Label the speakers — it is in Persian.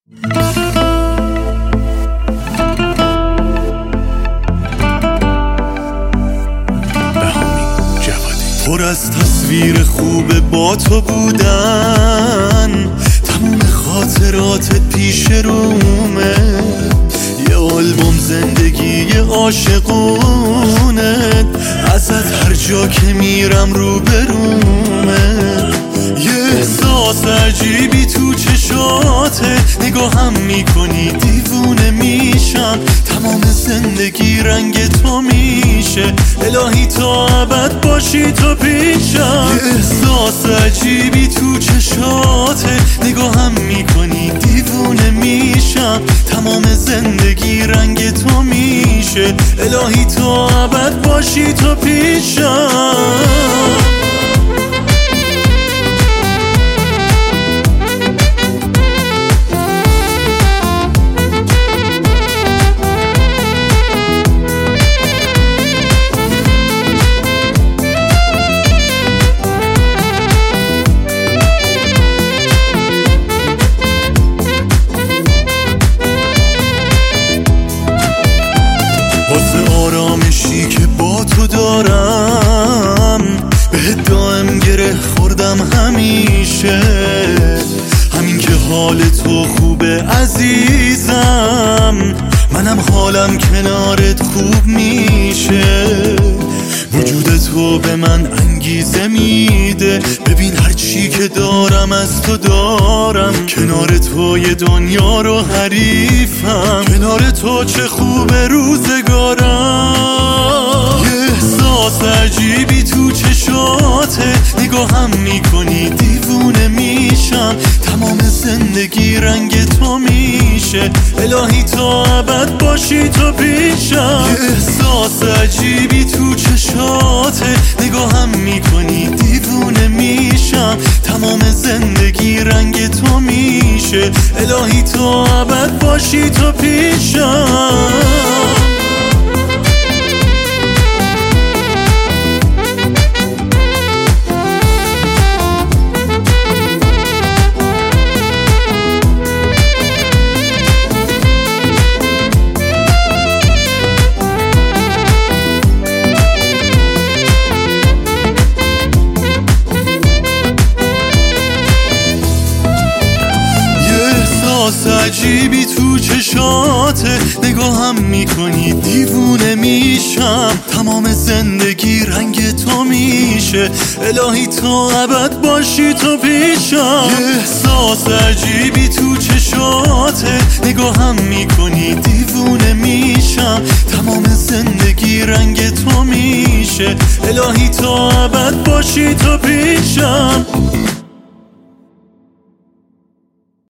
Speaker 1: پر از تصویر خوب با تو بودن، تموم خاطراتت پیش رومه، یه آلبوم زندگی عاشقونت، ازت هر جا که میرم رو برومه، یه احساس عجیبی تو چشاته، نگاهم میکنی دیوونه میشم، تمام زندگی رنگ تو میشه، الهی تا ابد باشی تو پیشم، یه احساس عجیبی تو چشاته، نگاهم میکنی دیوونه میشم، تمام زندگی رنگ تو میشه، الهی تا ابد باشی تو پیشم. آرامشی که با تو دارم بهت دائم گره خوردم همیشه، همین که حال تو خوبه عزیزم، منم حالم کنارت خوب میشه، وجود تو به من انگیزه میده، ببین هر چی که دارم از تو دارم، کنار تو یه دنیا رو حریفم، کنار تو چه خوبه روزگارم، یه احساس عجیبی تو چشاته، نگاهم میکنی دیوونه میشم، تمام زندگی رنگ تو میشه، الهی تا ابد باشی تو پیشم، یه احساس عجیبی تو چشاته، نگاهم میکنی دیوونه میشم، تمام زندگی رنگ تو میشه، الهی تا ابد باشی تو پیشم. عجیبی تو چشاته، نگاهم میکنی دیوونه میشم، تمام زندگی رنگ تو میشه، الهی تا ابد باشی تو پیشم، یه احساس عجیبی تو چشاته، نگاهم میکنی دیوونه میشم، تمام زندگی رنگ تو میشه، الهی تا ابد باشی تو پیشم.